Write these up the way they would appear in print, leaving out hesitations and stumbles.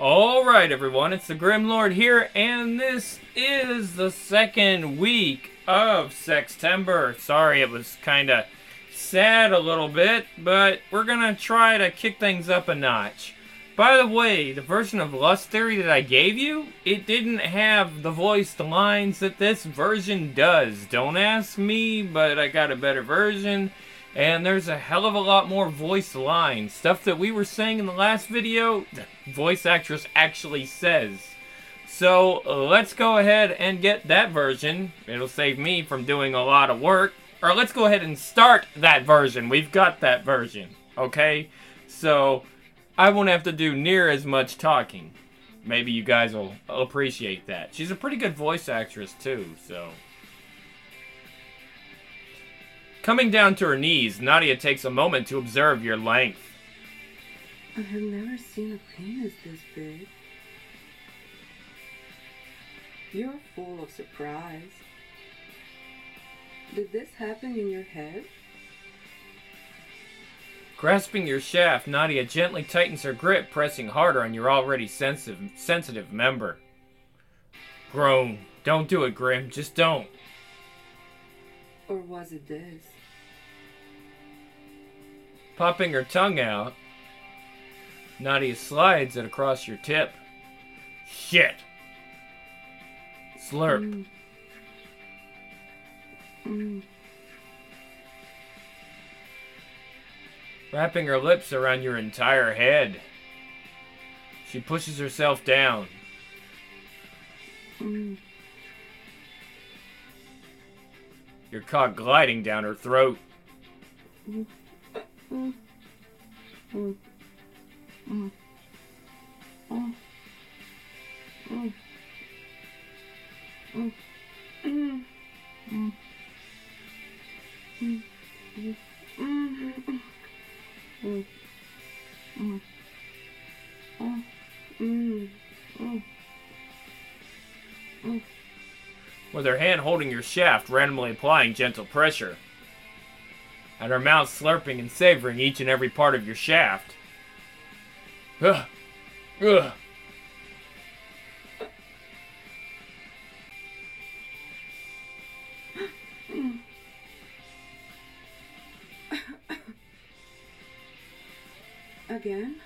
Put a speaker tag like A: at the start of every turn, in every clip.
A: Alright everyone, it's the Grim Lord here, and this is the second week of Sextember. Sorry, it was kinda sad a little bit, but we're gonna try to kick things up a notch. By the way, the version of Lust Theory that I gave you, it didn't have the voiced lines that this version does. Don't ask me, but I got a better version. And there's a hell of a lot more voice lines. Stuff that we were saying in the last video, the voice actress actually says. So let's go ahead and get that version. It'll save me from doing a lot of work. Or let's go ahead and start that version. We've got that version. Okay? So I won't have to do near as much talking. Maybe you guys will appreciate that. She's a pretty good voice actress too, so... Coming down to her knees, Nadia takes a moment to observe your length.
B: I have never seen a penis this big. You're full of surprise. Did this happen in your head?
A: Grasping your shaft, Nadia gently tightens her grip, pressing harder on your already sensitive member. Groan. Don't do it, Grim. Just don't.
B: Or was it this?
A: Popping her tongue out, Nadia slides it across your tip. Shit! Slurp. Wrapping her lips around your entire head. She pushes herself down. Your cock gliding down her throat. With her hand holding your shaft, randomly applying gentle pressure. And her mouth slurping and savoring each and every part of your shaft. Ugh. Ugh.
B: Again?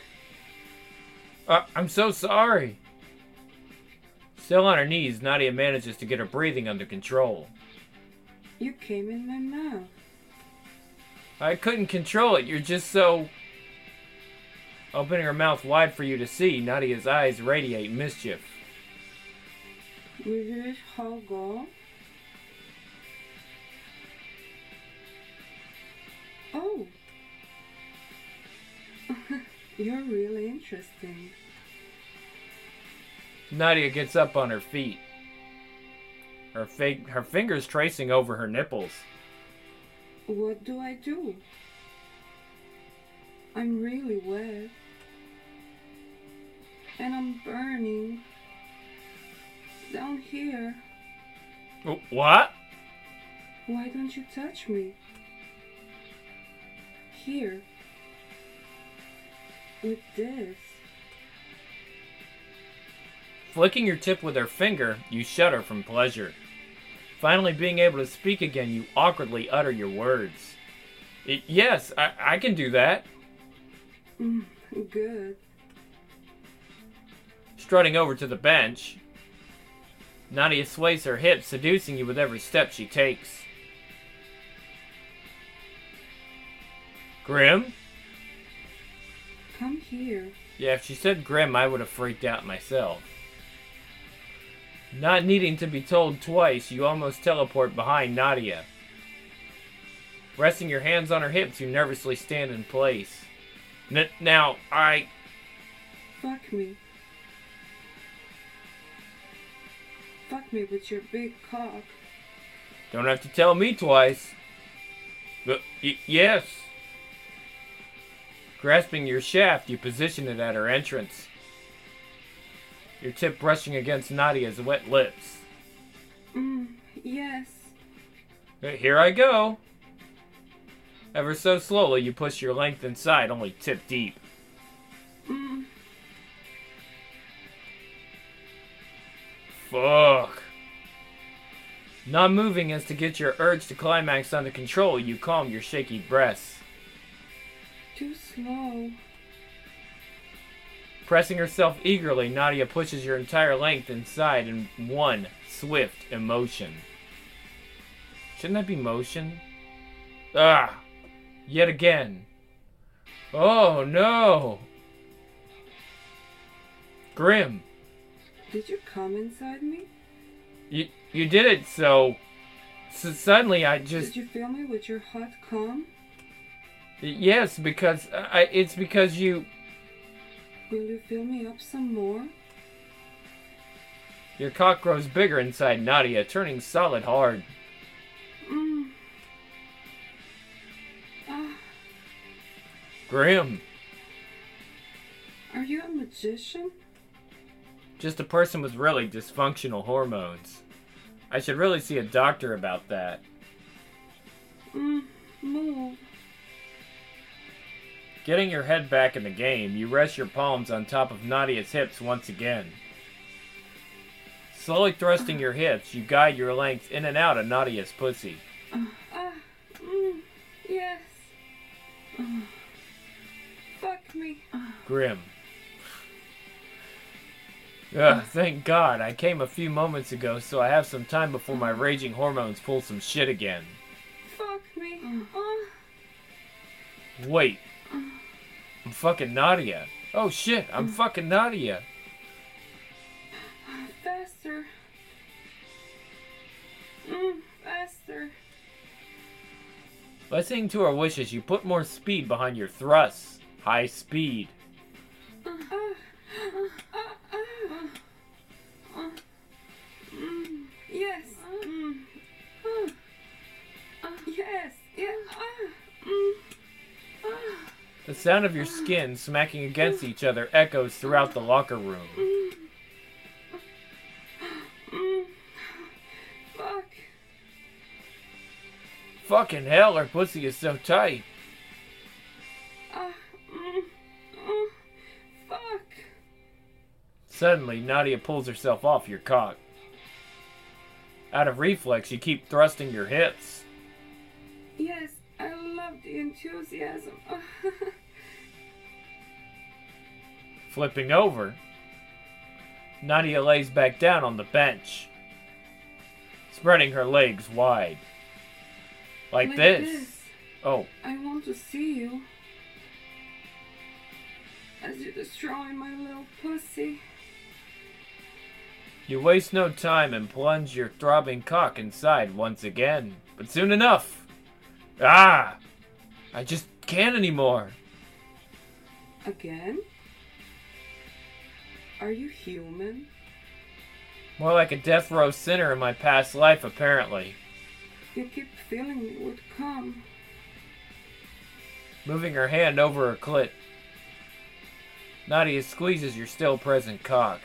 A: I'm so sorry. Still on her knees, Nadia manages to get her breathing under control.
B: You came in my mouth.
A: I couldn't control it, you're just so... Opening her mouth wide for you to see, Nadia's eyes radiate mischief.
B: Will this how go? Oh! You're really interesting.
A: Nadia gets up on her feet. Her fingers tracing over her nipples.
B: What do I do? I'm really wet. And I'm burning. Down here.
A: What?
B: Why don't you touch me? Here. With this.
A: Flicking your tip with her finger, you shudder from pleasure. Finally being able to speak again, you awkwardly utter your words. Yes, I can do that.
B: Good.
A: Strutting over to the bench, Nadia sways her hips, seducing you with every step she takes. Grim?
B: Come here.
A: Yeah, if she said Grim, I would have freaked out myself. Not needing to be told twice, you almost teleport behind Nadia. Resting your hands on her hips, you nervously stand in place. Now,
B: Fuck me. Fuck me with your big cock.
A: Don't have to tell me twice. But, yes. Grasping your shaft, you position it at her entrance. Your tip brushing against Nadia's wet lips.
B: Yes.
A: Here I go. Ever so slowly, you push your length inside, only tip deep. Fuck. Not moving as to get your urge to climax under control, you calm your shaky breaths.
B: Too slow.
A: Pressing herself eagerly, Nadia pushes your entire length inside in one swift emotion. Shouldn't that be motion? Ah! Yet again. Oh no! Grim.
B: Did you come inside me?
A: You did it so suddenly I just...
B: Did you feel me with your hot calm?
A: Yes, because it's because you...
B: Will you fill me up some more?
A: Your cock grows bigger inside Nadia, turning solid hard. Grim.
B: Are you a magician?
A: Just a person with really dysfunctional hormones. I should really see a doctor about that.
B: Move.
A: Getting your head back in the game, you rest your palms on top of Nadia's hips once again. Slowly thrusting your hips, you guide your length in and out of Nadia's pussy.
B: Yes. Fuck me.
A: Grim. Thank God, I came a few moments ago, so I have some time before my raging hormones pull some shit again.
B: Fuck me.
A: Wait. I'm fucking Nadia. Oh shit, I'm fucking Nadia.
B: Faster. Faster.
A: Listening to her wishes, you put more speed behind your thrusts. High speed.
B: Yes. Yes. Yeah.
A: The sound of your skin smacking against each other echoes throughout the locker room.
B: Fuck.
A: Fucking hell, her pussy is so tight.
B: Fuck.
A: Suddenly, Nadia pulls herself off your cock. Out of reflex, you keep thrusting your hips.
B: Yes, I love the enthusiasm.
A: Flipping over, Nadia lays back down on the bench, spreading her legs wide. Like this. Oh.
B: I want to see you. As you destroy my little pussy.
A: You waste no time and plunge your throbbing cock inside once again. But soon enough. Ah! I just can't anymore.
B: Again? Are you human?
A: More like a death row sinner in my past life, apparently.
B: You keep filling me with cum.
A: Moving her hand over her clit, Nadia squeezes your still present cock.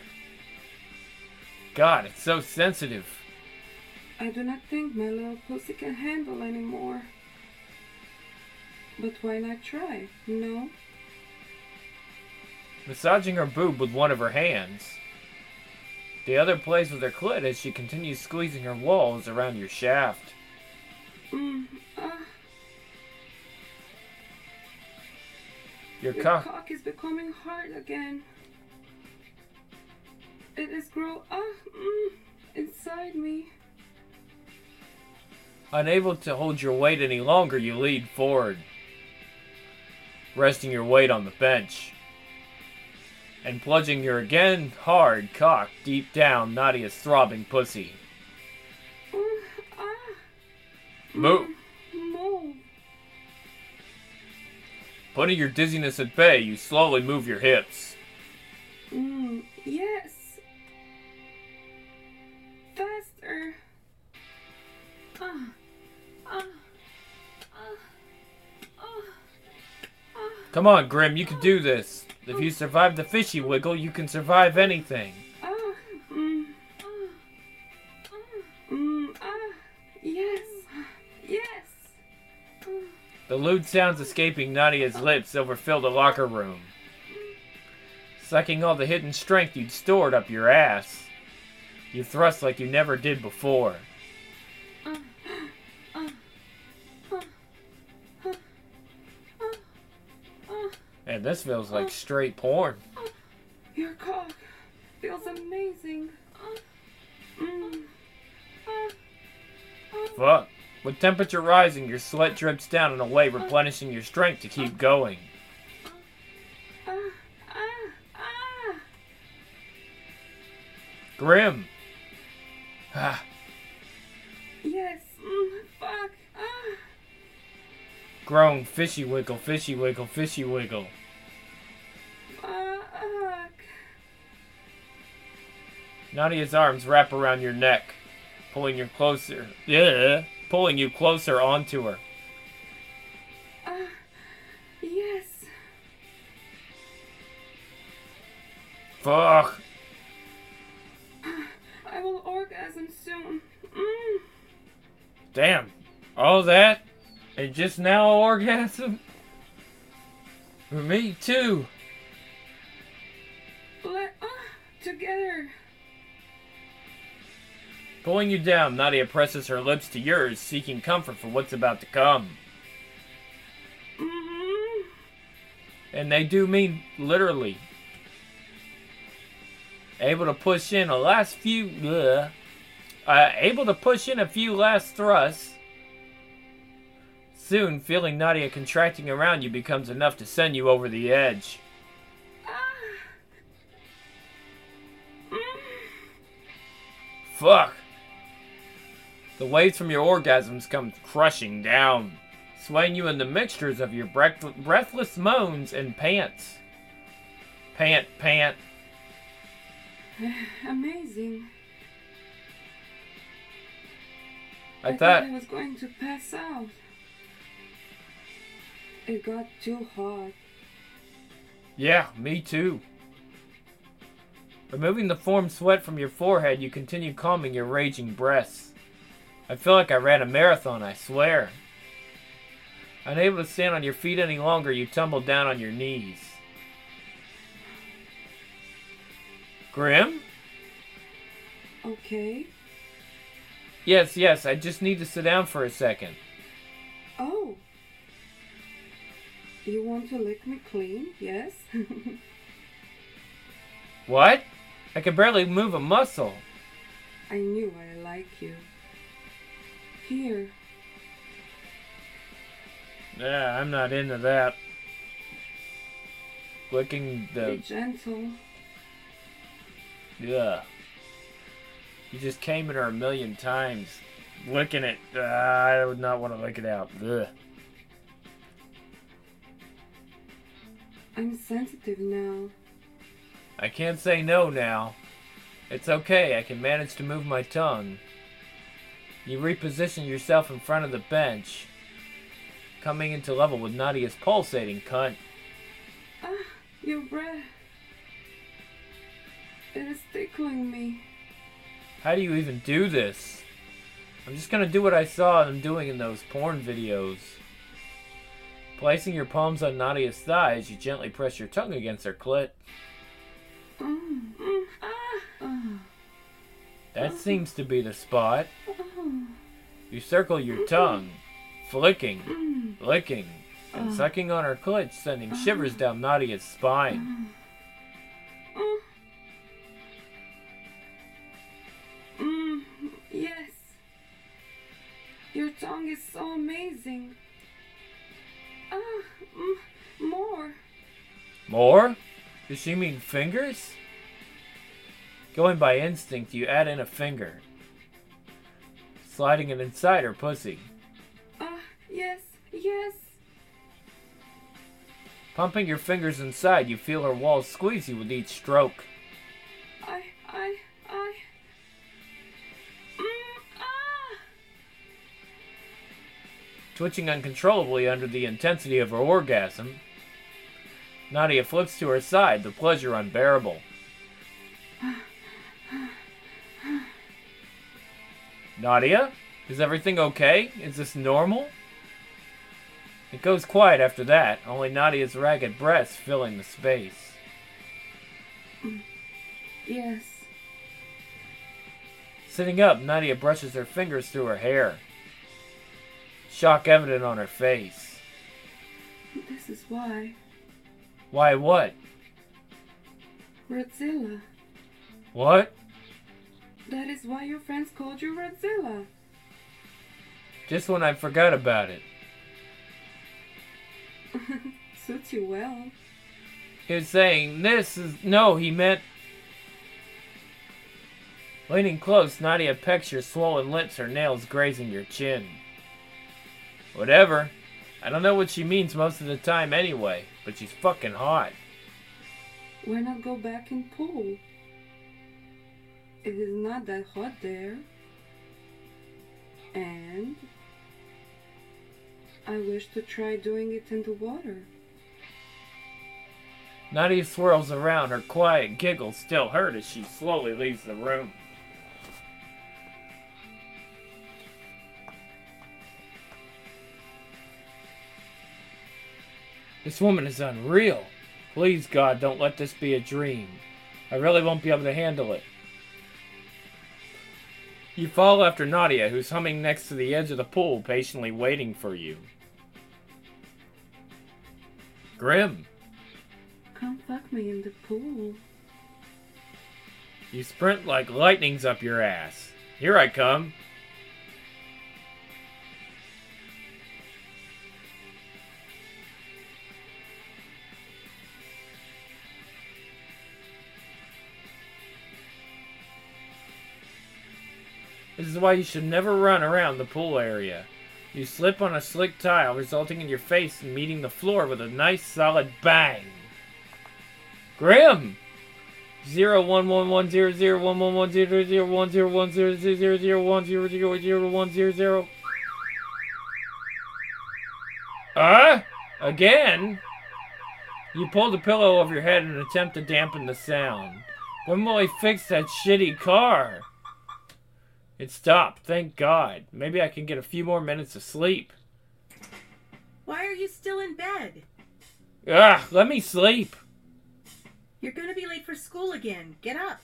A: God, it's so sensitive.
B: I do not think my little pussy can handle anymore. But why not try? No?
A: Massaging her boob with one of her hands. The other plays with her clit as she continues squeezing her walls around your shaft. Your
B: cock is becoming hard again. It is growing inside me.
A: Unable to hold your weight any longer, you lead forward, resting your weight on the bench, and plunging your again hard cock deep down Nadia's throbbing pussy. Move.
B: Move.
A: Putting your dizziness at bay, you slowly move your hips.
B: Yes. Faster.
A: Come on, Grim, you can do this. If you survive the fishy wiggle, you can survive anything.
B: Yes. Yes.
A: The lewd sounds escaping Nadia's lips overfill the locker room, sucking all the hidden strength you'd stored up your ass. You thrust like you never did before. And this feels like straight porn.
B: Your cock feels amazing.
A: Fuck. With temperature rising, your sweat drips down and away, replenishing your strength to keep going. Grim. Ah.
B: Yes. Fuck.
A: Groan. Fishy wiggle, fishy wiggle, fishy wiggle.
B: Fuck.
A: Nadia's arms wrap around your neck, pulling you closer. Yeah, pulling you closer onto her.
B: Yes.
A: Fuck.
B: I will orgasm soon.
A: Damn. All that? And just now orgasm? For me too.
B: Together.
A: Pulling you down, Nadia presses her lips to yours, seeking comfort for what's about to come. And they do mean literally. Able to push in a few last thrusts. Soon, feeling Nadia contracting around you becomes enough to send you over the edge. Fuck. The waves from your orgasms come crushing down, swaying you in the mixtures of your breathless moans and pants. Pant.
B: Amazing.
A: I
B: thought
A: thought
B: I was going to pass out. It got too hot.
A: Yeah, me too. Removing the formed sweat from your forehead, you continue calming your raging breaths. I feel like I ran a marathon, I swear. Unable to stand on your feet any longer, you tumble down on your knees. Grim?
B: Okay.
A: Yes, I just need to sit down for a second.
B: Oh. You want to lick me clean? Yes?
A: What? I can barely move a muscle.
B: I knew I like you. Here.
A: Yeah, I'm not into that. Licking
B: Be
A: the...
B: gentle.
A: Yeah. You just came at her a million times. Licking it. I would not want to lick it out. Ugh.
B: I'm sensitive now.
A: I can't say no now. It's okay, I can manage to move my tongue. You reposition yourself in front of the bench, coming into level with Nadia's pulsating cunt.
B: Your breath. It is tickling me.
A: How do you even do this? I'm just gonna do what I saw them doing in those porn videos. Placing your palms on Nadia's thighs, you gently press your tongue against her clit. That seems to be the spot. You circle your tongue, flicking, licking, and sucking on her clit, sending shivers down Nadia's spine.
B: Yes. Your tongue is so amazing. More.
A: More? Does she mean fingers? Going by instinct, you add in a finger, sliding it inside her pussy.
B: Yes.
A: Pumping your fingers inside, you feel her walls squeeze you with each stroke. Twitching uncontrollably under the intensity of her orgasm, Nadia flips to her side, the pleasure unbearable. Nadia? Is everything okay? Is this normal? It goes quiet after that, only Nadia's ragged breasts filling the space.
B: Yes.
A: Sitting up, Nadia brushes her fingers through her hair. Shock evident on her face.
B: This is why.
A: Why what?
B: Redzilla.
A: What?
B: That is why your friends called you Redzilla.
A: Just when I forgot about it.
B: Suits you well.
A: He was saying, this is... No, he meant... Leaning close, Nadia pecks your swollen lips, her nails grazing your chin. Whatever. I don't know what she means most of the time anyway, but she's fucking hot.
B: Why not go back and pool? It is not that hot there. And I wish to try doing it in the water.
A: Nadia swirls around, her quiet giggles still hurt as she slowly leaves the room. This woman is unreal. Please, God, don't let this be a dream. I really won't be able to handle it. You fall after Nadia, who's humming next to the edge of the pool, patiently waiting for you. Grim.
B: Come fuck me in the pool.
A: You sprint like lightning's up your ass. Here I come. This is why you should never run around the pool area. You slip on a slick tile, resulting in your face meeting the floor with a nice solid bang. Grim! 01110011100100100100010001000. Again? You pull the pillow over your head in an attempt to dampen the sound. When will he fix that shitty car? It stopped, thank God. Maybe I can get a few more minutes of sleep.
C: Why are you still in bed?
A: Let me sleep.
C: You're gonna be late for school again. Get up.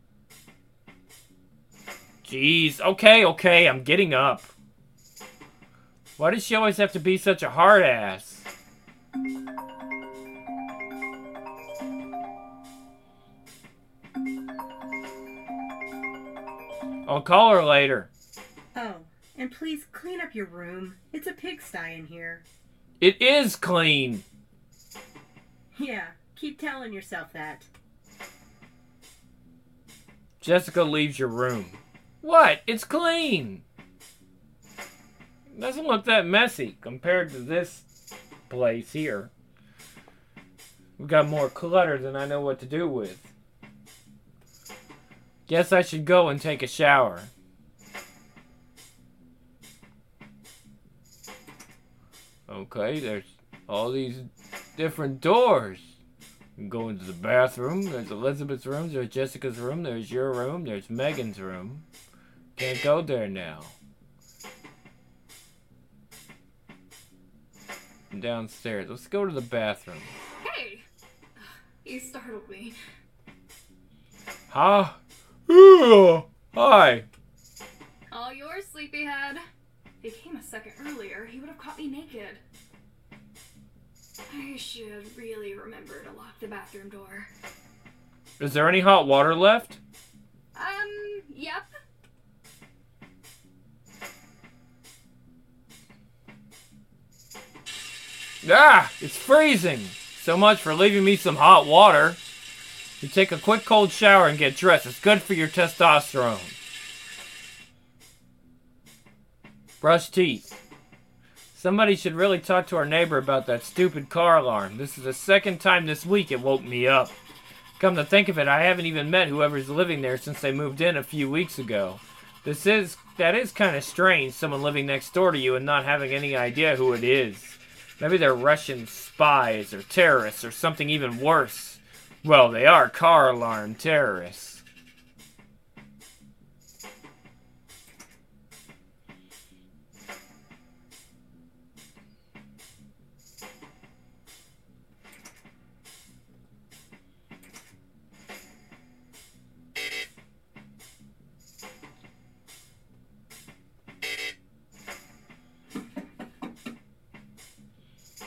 A: Jeez, okay, I'm getting up. Why does she always have to be such a hard ass? I'll call her later.
C: Oh, and please clean up your room. It's a pigsty in here.
A: It is clean.
C: Yeah, keep telling yourself that.
A: Jessica leaves your room. What? It's clean. It doesn't look that messy compared to this place here. We've got more clutter than I know what to do with. Guess I should go and take a shower. Okay, there's all these different doors. You can go into the bathroom. There's Elizabeth's room. There's Jessica's room. There's your room. There's Megan's room. Can't go there now. Downstairs. Let's go to the bathroom.
D: Hey! You startled me.
A: Huh? Hi.
D: All yours, sleepyhead. If he came a second earlier, he would have caught me naked. I should really remember to lock the bathroom door.
A: Is there any hot water left?
D: Yep.
A: It's freezing. So much for leaving me some hot water. You take a quick cold shower and get dressed. It's good for your testosterone. Brush teeth. Somebody should really talk to our neighbor about that stupid car alarm. This is the second time this week it woke me up. Come to think of it, I haven't even met whoever's living there since they moved in a few weeks ago. That is kind of strange, someone living next door to you and not having any idea who it is. Maybe they're Russian spies or terrorists or something even worse. Well, they are car alarm terrorists.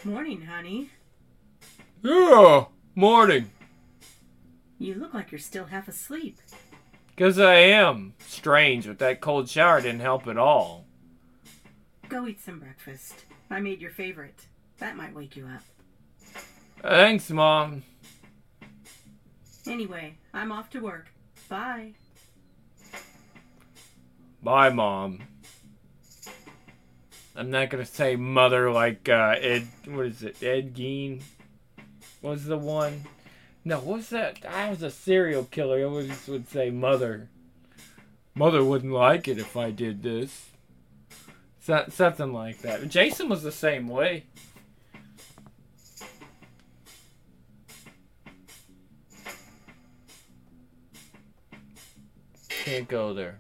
C: Morning, honey.
A: Yeah, morning.
C: You look like you're still half asleep.
A: 'Cause I am. Strange, but that cold shower didn't help at all.
C: Go eat some breakfast. I made your favorite. That might wake you up.
A: Thanks, Mom.
C: Anyway, I'm off to work. Bye.
A: Bye, Mom. I'm not gonna say mother like Ed. What is it? Ed Gein was the one. No, what's that? I was a serial killer. I always would say mother. Mother wouldn't like it if I did this. Something like that. Jason was the same way. Can't go there.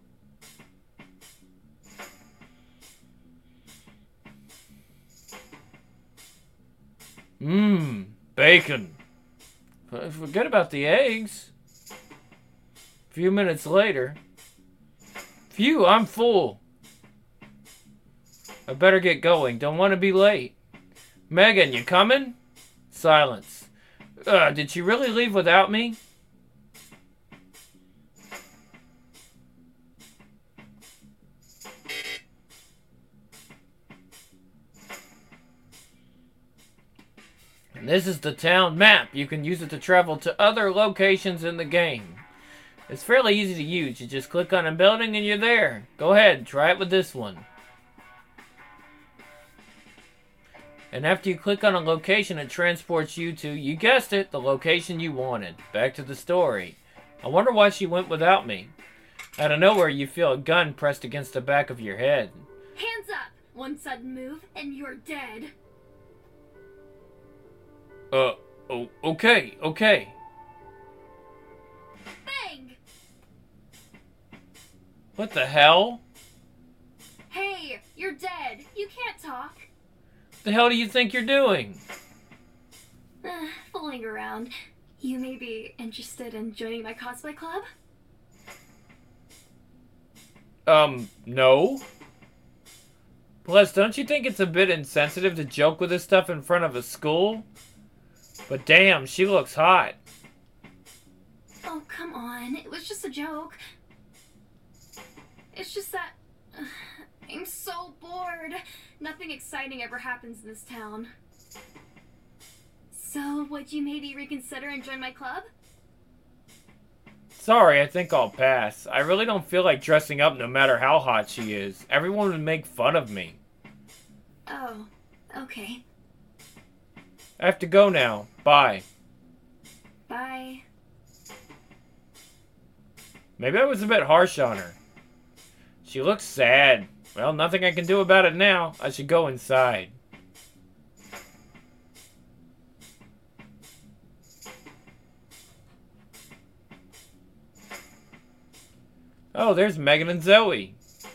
A: Bacon. Forget about the eggs. A few minutes later. Phew, I'm full. I better get going. Don't want to be late. Megan, you coming? Silence. Did she really leave without me? And this is the town map. You can use it to travel to other locations in the game. It's fairly easy to use. You just click on a building and you're there. Go ahead, try it with this one. And after you click on a location, it transports you to, you guessed it, the location you wanted. Back to the story. I wonder why she went without me. Out of nowhere, you feel a gun pressed against the back of your head.
D: Hands up! One sudden move, and you're dead.
A: Okay.
D: Bang!
A: What the hell?
D: Hey, you're dead. You can't talk.
A: The hell do you think you're doing?
D: Fooling around. You may be interested in joining my cosplay club?
A: No. Plus, don't you think it's a bit insensitive to joke with this stuff in front of a school? But damn, she looks hot.
D: Oh, come on. It was just a joke. It's just that... I'm so bored. Nothing exciting ever happens in this town. So, would you maybe reconsider and join my club?
A: Sorry, I think I'll pass. I really don't feel like dressing up no matter how hot she is. Everyone would make fun of me.
D: Oh, okay.
A: I have to go now. Bye.
D: Bye.
A: Maybe I was a bit harsh on her. She looks sad. Well, nothing I can do about it now. I should go inside. Oh, there's Megan and Zoe.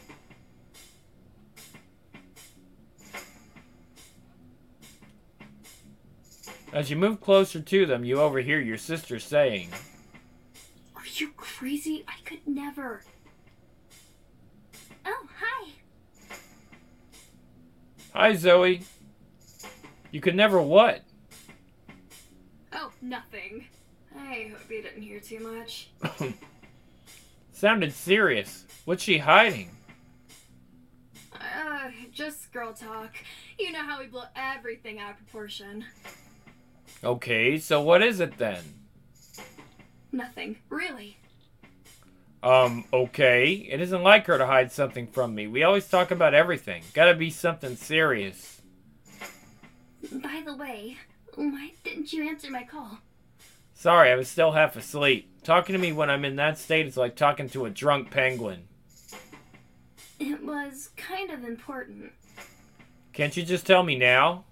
A: As you move closer to them, you overhear your sister saying,
D: Are you crazy? I could never. Oh, hi.
A: Hi, Zoe. You could never what?
D: Oh, nothing. I hope you didn't hear too much.
A: Sounded serious. What's she hiding?
D: Just girl talk. You know how we blow everything out of proportion.
A: Okay, so what is it then?
D: Nothing, really.
A: Okay. It isn't like her to hide something from me. We always talk about everything. Gotta be something serious.
D: By the way, why didn't you answer my call?
A: Sorry, I was still half asleep. Talking to me when I'm in that state is like talking to a drunk penguin.
D: It was kind of important.
A: Can't you just tell me now?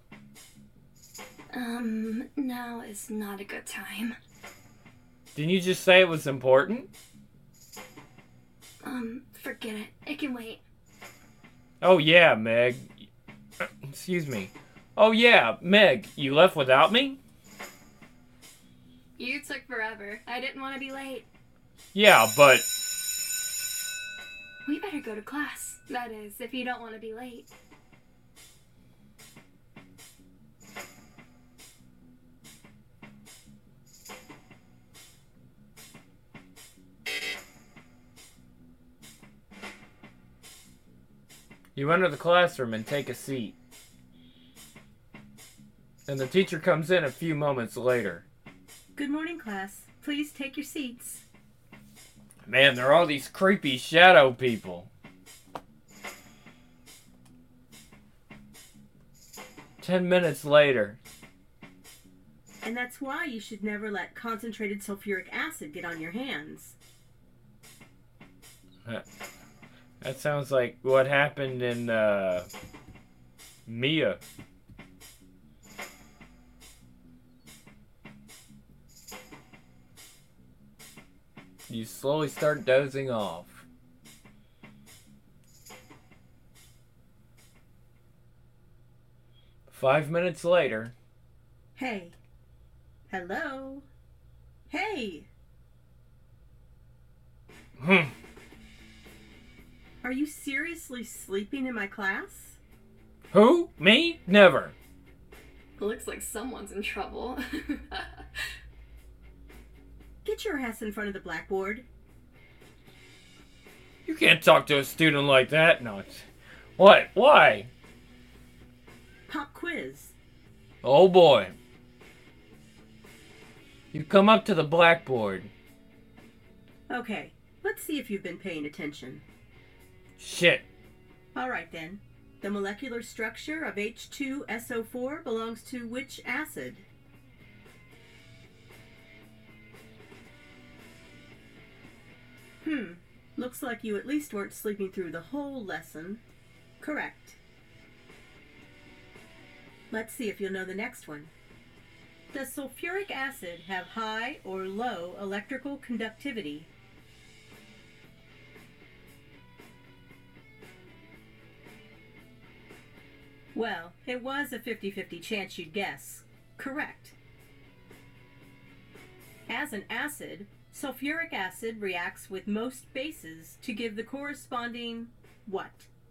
D: Now is not a good time.
A: Didn't you just say it was important?
D: Forget it. It can wait.
A: Oh yeah, Meg. Excuse me. Oh yeah, Meg, you left without me?
D: You took forever. I didn't want to be late.
A: Yeah, but...
D: We better go to class. That is, if you don't want to be late.
A: You enter the classroom and take a seat. And the teacher comes in a few moments later.
C: Good morning, class. Please take your seats.
A: Man, there are all these creepy shadow people. 10 minutes later.
C: And that's why you should never let concentrated sulfuric acid get on your hands.
A: That sounds like what happened in Mia. You slowly start dozing off. Five minutes later.
C: Hey. Hello. Hey. Are you seriously sleeping in my class?
A: Who? Me? Never.
D: Looks like someone's in trouble.
C: Get your ass in front of the blackboard.
A: You can't talk to a student like that. No. What? Why?
C: Pop quiz.
A: Oh boy. You come up to the blackboard.
C: Okay, let's see if you've been paying attention.
A: Shit.
C: Alright then. The molecular structure of H2SO4 belongs to which acid? Looks like you at least weren't sleeping through the whole lesson. Correct. Let's see if you'll know the next one. Does sulfuric acid have high or low electrical conductivity? Well, it was a 50-50 chance you'd guess. Correct. As an acid, sulfuric acid reacts with most bases to give the corresponding what?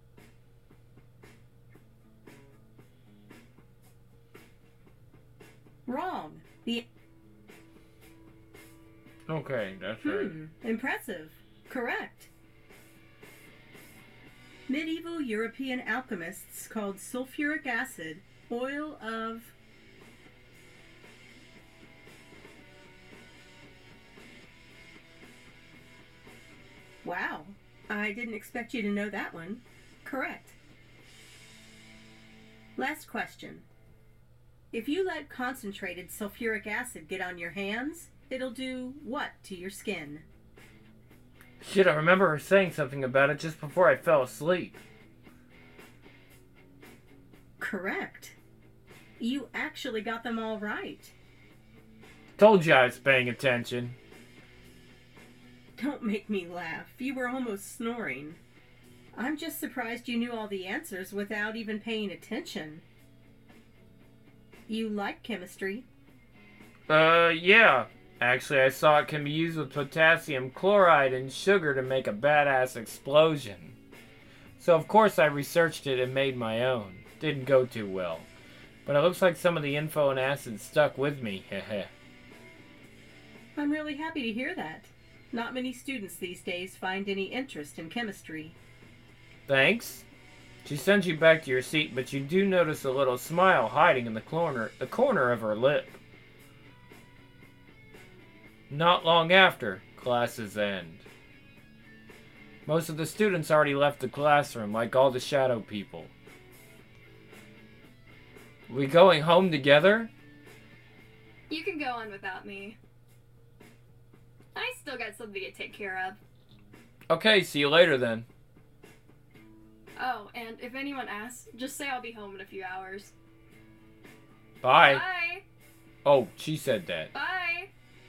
C: Wrong.
A: Okay, that's right.
C: Impressive. Correct. Medieval European alchemists called sulfuric acid oil of... Wow, I didn't expect you to know that one. Correct. Last question. If you let concentrated sulfuric acid get on your hands, it'll do what to your skin?
A: Shit, I remember her saying something about it just before I fell asleep.
C: Correct. You actually got them all right.
A: Told you I was paying attention.
C: Don't make me laugh. You were almost snoring. I'm just surprised you knew all the answers without even paying attention. You like chemistry?
A: Yeah. Actually, I saw it can be used with potassium chloride and sugar to make a badass explosion. So of course I researched it and made my own. Didn't go too well. But it looks like some of the info and acid stuck with me, heh.
C: I'm really happy to hear that. Not many students these days find any interest in chemistry.
A: Thanks. She sends you back to your seat, but you do notice a little smile hiding in the corner of her lip. Not long after, classes end. Most of the students already left the classroom, like all the shadow people. We going home together?
D: You can go on without me. I still got something to take care of.
A: Okay, see you later then.
D: Oh, and if anyone asks, just say I'll be home in a few hours.
A: Bye.
D: Bye.
A: Oh, she said that.
D: Bye.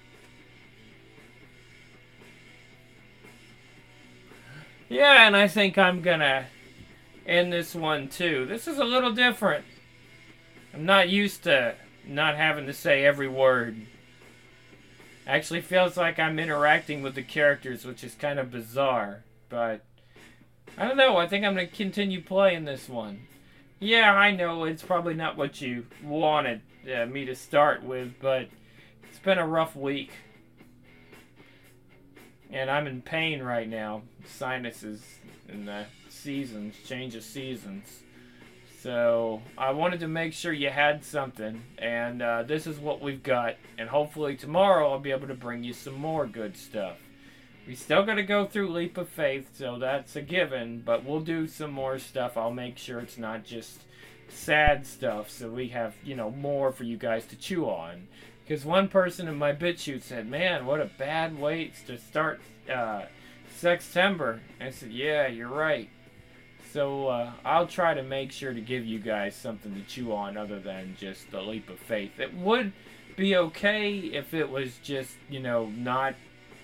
A: Yeah, and I think I'm gonna end this one too. This is a little different. I'm not used to not having to say every word. Actually feels like I'm interacting with the characters, which is kind of bizarre. But I don't know. I think I'm going to continue playing this one. Yeah, I know it's probably not what you wanted me to start with, but it's been a rough week. And I'm in pain right now. Sinuses and the seasons, change of seasons. So I wanted to make sure you had something, and this is what we've got. And hopefully tomorrow I'll be able to bring you some more good stuff. We still got to go through Leap of Faith, so that's a given, but we'll do some more stuff. I'll make sure it's not just sad stuff, so we have, more for you guys to chew on. Because one person in my BitChute said, man, what a bad way to start Sextember. I said, yeah, you're right. So I'll try to make sure to give you guys something to chew on other than just the Leap of Faith. It would be okay if it was just, not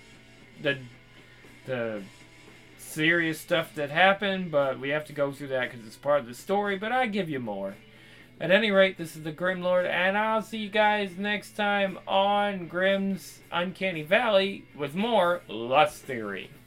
A: the serious stuff that happened, but we have to go through that because it's part of the story, but I give you more. At any rate, this is the Grim Lord, and I'll see you guys next time on Grimm's Uncanny Valley with more Lust Theory.